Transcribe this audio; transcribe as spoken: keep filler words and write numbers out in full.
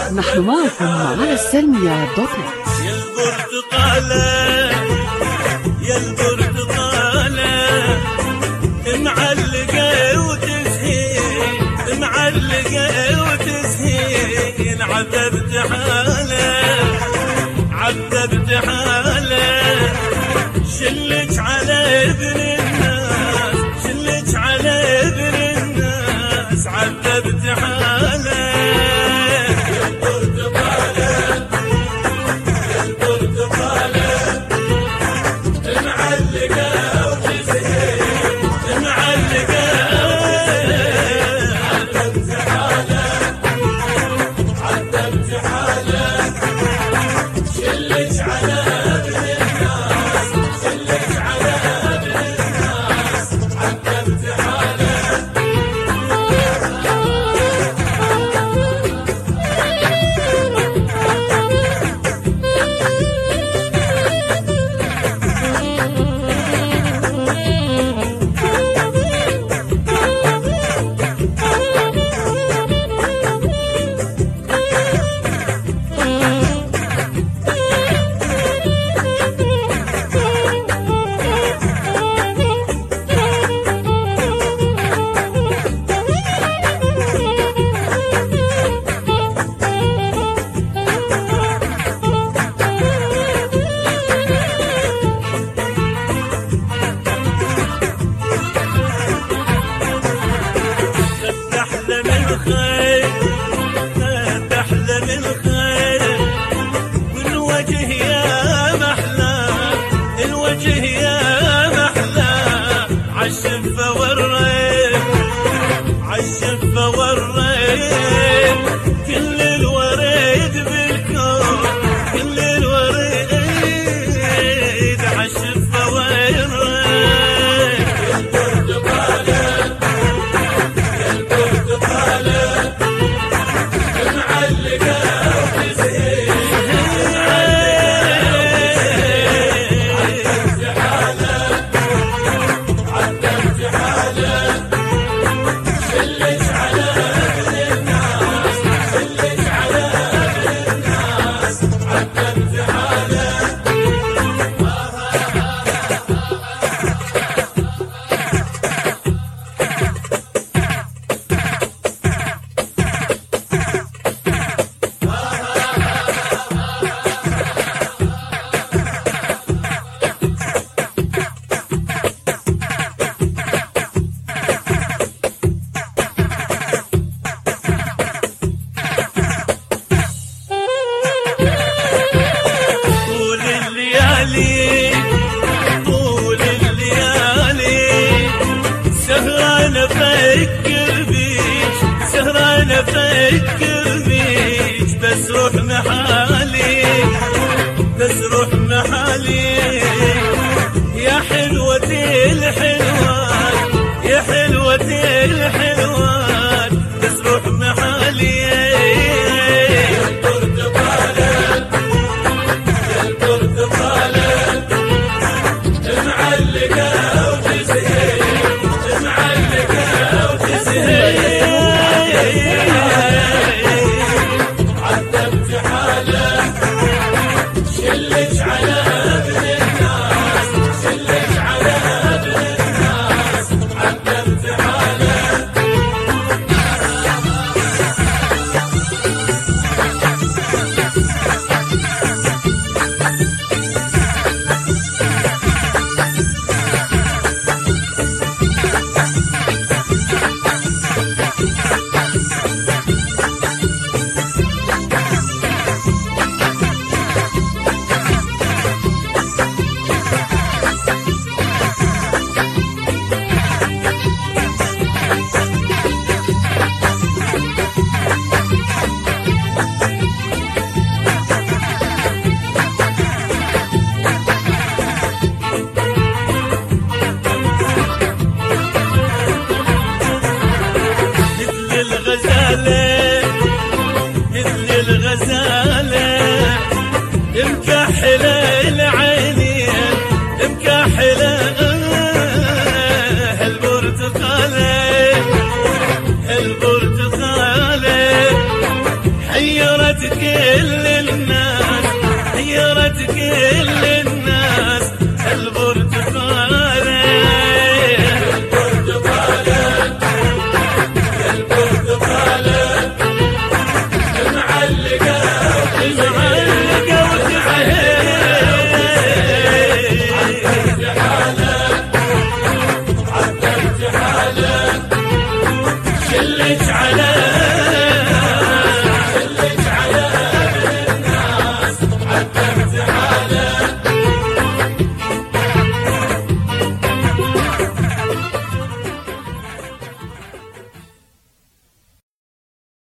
نحن معكم على السلمية دوت نت. يا البرتقالة يا البرتقالة معلقة وتزهين معلقة وتزهين عذبت حالة عذبت حالة شلت على ابن الناس شلت على ابن الناس عذبت حالة يا البرتقالة يا البرتقالة معلقة وتزهين معلقة عذبت حالة عذبت حالة شلت على ابن الناس شلت على ابن الناس عذبت حالة تحلم الخير والوجه يا محلى الوجه يا محلى عالشفة والريب عالشفة والريب كل الوريد بالكون كل الوريد عالشفة والريب يا البرتقالة يا البرتقالة معلقة وتزهين عذبت حالة عذبت حالة شلت على ابن الناس شلت على ابن الناس عذبت حالة طول الليالي طول الليالي سهرانة أفكر بيك سهرانة أفكر بيك بس روح محالي بس روح محالي يا حلوة الحلوات يا حلوة الحلوات بس روح محالي يا البرتقالة يا البرتقالة معلقة وتزهين معلقة وتزهين عذبت حالة شلت على ابن الناس شلت على ابن الناس عذبت حالة كل الناس، حيرت كل